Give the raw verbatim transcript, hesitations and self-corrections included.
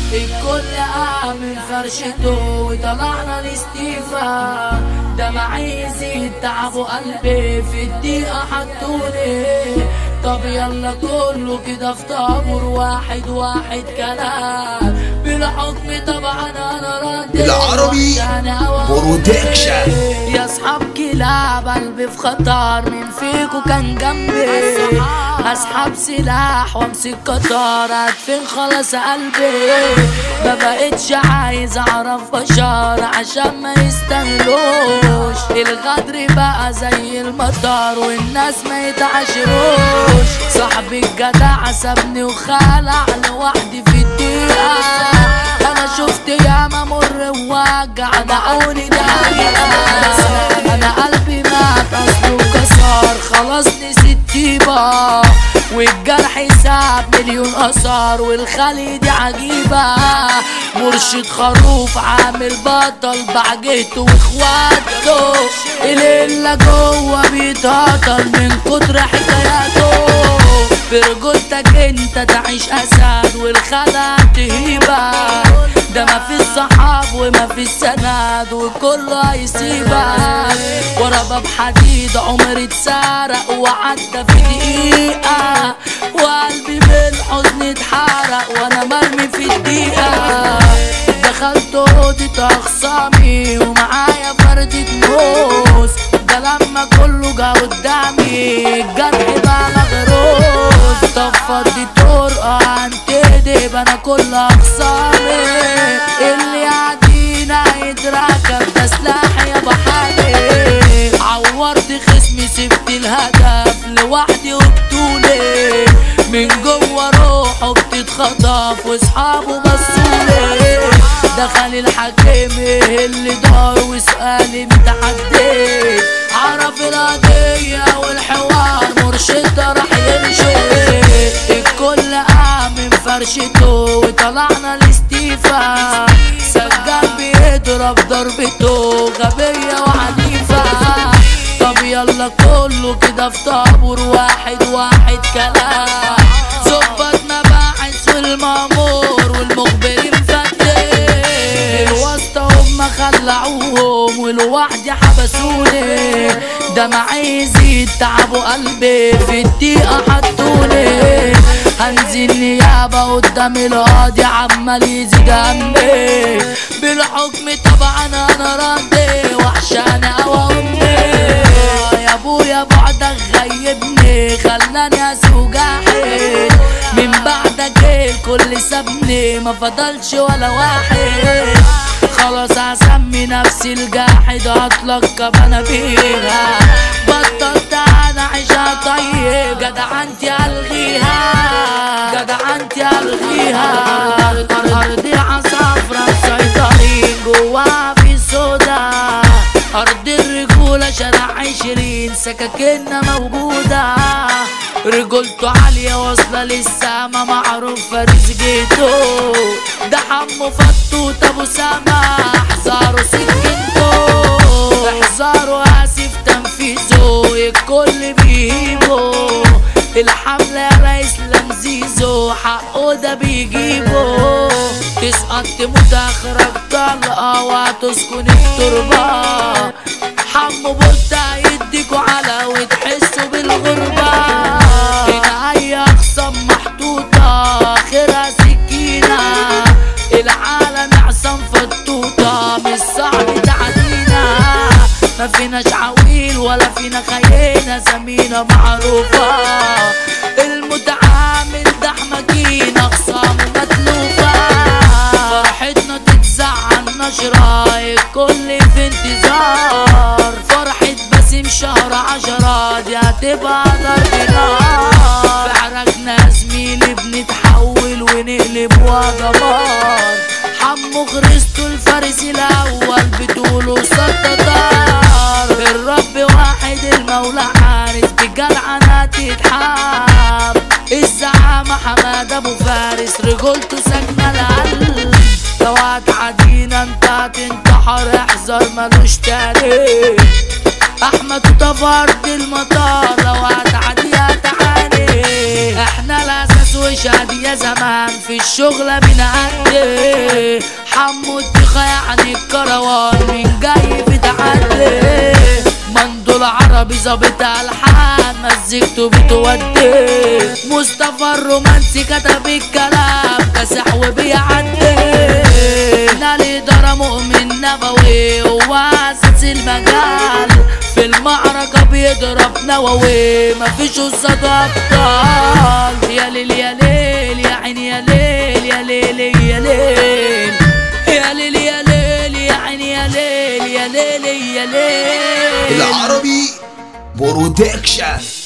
الكل قام من فرشته وطلعنا لاستيفا، دمع يزيد تعبوا قلبي في الدقيقة حطوني. طب يلا كله كده في طابور واحد واحد كلام بالحكم طبعا انا رديت بالعربي برودكشن. يا اصحاب كلاب قلبي في خطر، من فيكو كان جنبي اسحب سلاح وامسك قطار ادفن خلاص قلبي. ما بقتش عايز اعرف بشر عشان ما يستنلوش، الغدر بقى زي المطر والناس ما يتعاشروش. صاحبي الجدع سابني وخلع لوحدي في الدقيقة، انا شفت ياما مر ووجع دعوني دقيقة. انا قلبي مات اصله كسر خلاص نسيت طيبة، والجرح ساب مليون اثار والخلي دي عجيبة. مرشد خروف عامل بطل بعجيته واخواته، الليلة جوه بيتهطل من كتر حكاياته. برجولتك انت تعيش اسد والخدع تهيبة، ده ما في الصحاب وما في السند وكله هيسيبك. ورا باب حديد عمري اتسرق وعدى في دقيقة، وقلبي بالحزن اتحرق وانا مرمي في الدقيقة. دخلت اوضة اخصامي ومعايا فردة موس، ده لما كله جا قدامي الجرح بقى مغروس. طفت طرقة هنتدب انا كل اخصامي، اللي قاعدين هيتركب ده سلاحي يا بحالي. عورت خصمي سبت الهدف لوحدي وبطولي، من جوه روحه بتتخطف واصحابه بصولي. دخل الحكيم اللي دار وسألني انت حديت، عرف القضية والحوار مرشد راح يمشي. الكل قام من فرشته وطلعنا لاستيفا، سجان بيضرب ضربته غبية وعنيفة. طب يلا كله كده في طابور واحد واحد كلام، ظبط مباحث والمامور والمخبرين فتش الواسطة هما خلعوهم ولوحدي حبسوني. دمعي يزيد تعبوا قلبي في الدقيقة حطوني. هنزل نيابة قدام القاضي عمال يزيد همي، بالحكم طبعا انا ردي وحشاني اوى امي. يا ابويا بعدك غيبني خلاني اسوق جاحد، من بعدك الكل سابني ما فضلش ولا واحد. خلاص هسمي نفسي الجاحد هتلقب انا بيها، بطلت انا عيشها طيب جدعنتي الغيها، جدعنتي الغيها. ارض العصافرة مسيطرين جواها في سودا، ارض الرجولة شارع عشرين سكاكيننا موجودة. رجولته عالية واصلة للسما معروف فارس جيته، ده حمو فتوت ابو سما احذروا سكنته، احذروا اسف تنفيذه الكل بيجيبه. الحملة يا ريس لمزيزو حقه ده بيجيبه، تسقط تموت اخرك طلقة وهتسكن التربة. حمو بولتا يديكوا على وتحسوا بالغربة، هنا اي اخصام محطوطة اخرها سكينة. العالم عصام فتوطة مش صعب تعدينا، ما فيناش عويل ولا فينا خيانة زمينة معروفة. المتعامل ده حماكين اخصامه متلوفة، فرحتنا تتزعل نشرة الكل في انتظار. فرحة باسم شهر عشرة دي هتبقى ضرب نار، في عرقنا زميلي بنتحول ونقلب وجبار. حمو خريستو الفارس الاول بتقولوا سطدار، الرب واحد المولى حارس بجدعنة تتحاب. الزعامة حماد ابو فارس رجولته ساكنة القلب، لو هتعدينا انت هتنتحر احذر ملوش تاني. احمد طفرت المطار لو هتعديها تعاني، احنا الاساس تشهد يا زمان في الشغلة بنعدي. حمو الدخا يعني الكروان من جاي في تحدي. مندول عربي ظابط الحان مزيكته بتودي. مصطفى الرومانسي كتب الكلام كسح وبيعدي. الإدارة مؤمن نبوي هو أساس المجال. في المعركة بيضرب نووي مفيش قصاده أبطال. يا ليل يا ليل يا عين يا ليل يا ليل يا ليل يا ليل يا ليل يا عين يا ليل يا ليل يا ليل. العربي برودكشن.